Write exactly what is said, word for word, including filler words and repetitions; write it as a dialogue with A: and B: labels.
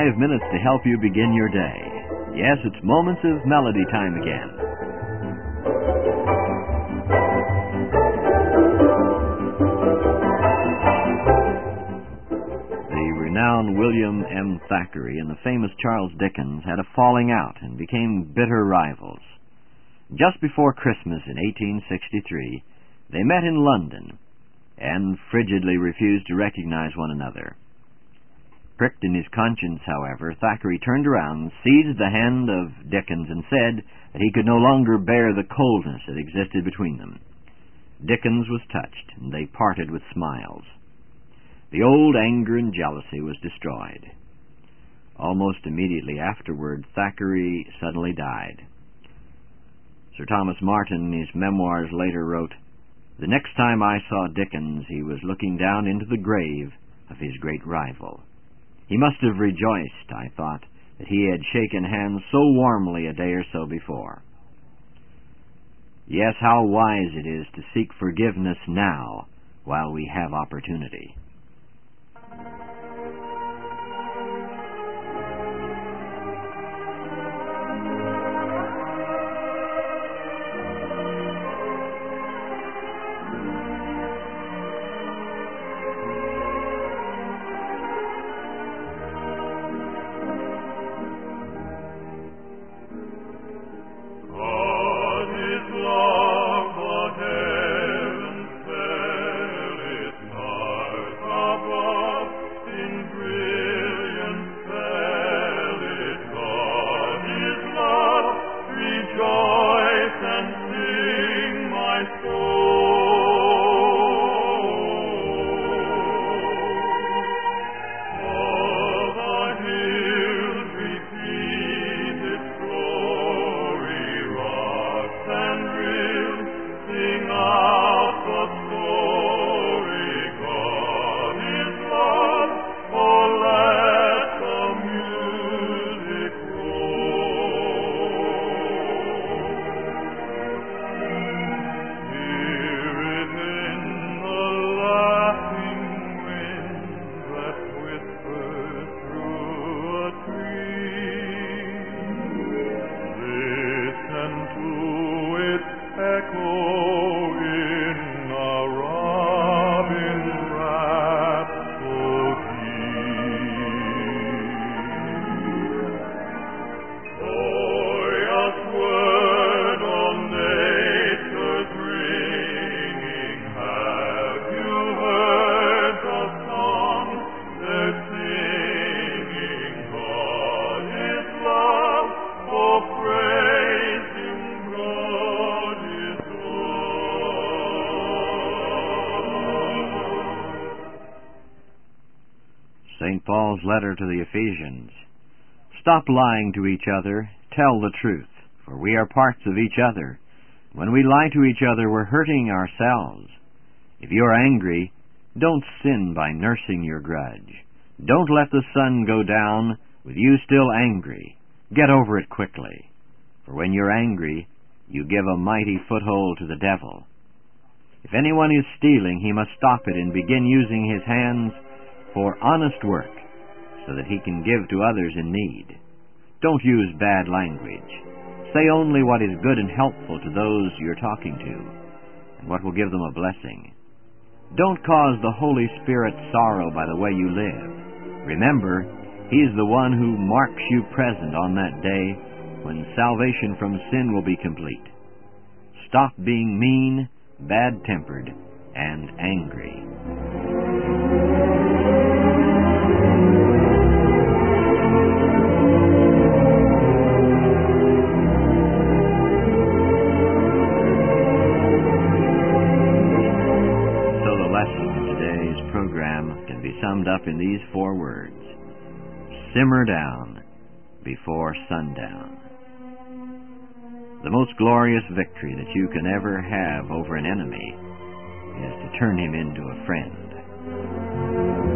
A: five minutes to help you begin your day. Yes, it's Moments of Melody time again. The renowned William M. Thackeray and the famous Charles Dickens had a falling out and became bitter rivals. Just before Christmas in eighteen sixty-three, they met in London and frigidly refused to recognize one another. Pricked in his conscience, however, Thackeray turned around, seized the hand of Dickens, and said that he could no longer bear the coldness that existed between them. Dickens was touched, and they parted with smiles. The old anger and jealousy was destroyed. Almost immediately afterward, Thackeray suddenly died. Sir Thomas Martin, in his memoirs, later wrote, "The next time I saw Dickens, he was looking down into the grave of his great rival. He must have rejoiced, I thought, that he had shaken hands so warmly a day or so before." Yes, how wise it is to seek forgiveness now while we have opportunity. Saint Paul's letter to the Ephesians. Stop lying to each other, tell the truth, for we are parts of each other. When we lie to each other, we're hurting ourselves. If you're angry, don't sin by nursing your grudge. Don't let the sun go down with you still angry. Get over it quickly. For when you're angry, you give a mighty foothold to the devil. If anyone is stealing, he must stop it and begin using his hands for honest work, so that he can give to others in need. Don't use bad language. Say only what is good and helpful to those you're talking to, and what will give them a blessing. Don't cause the Holy Spirit sorrow by the way you live. Remember, He's the one who marks you present on that day when salvation from sin will be complete. Stop being mean, bad-tempered, and angry. Summed up in these four words: simmer down before sundown. The most glorious victory that you can ever have over an enemy is to turn him into a friend.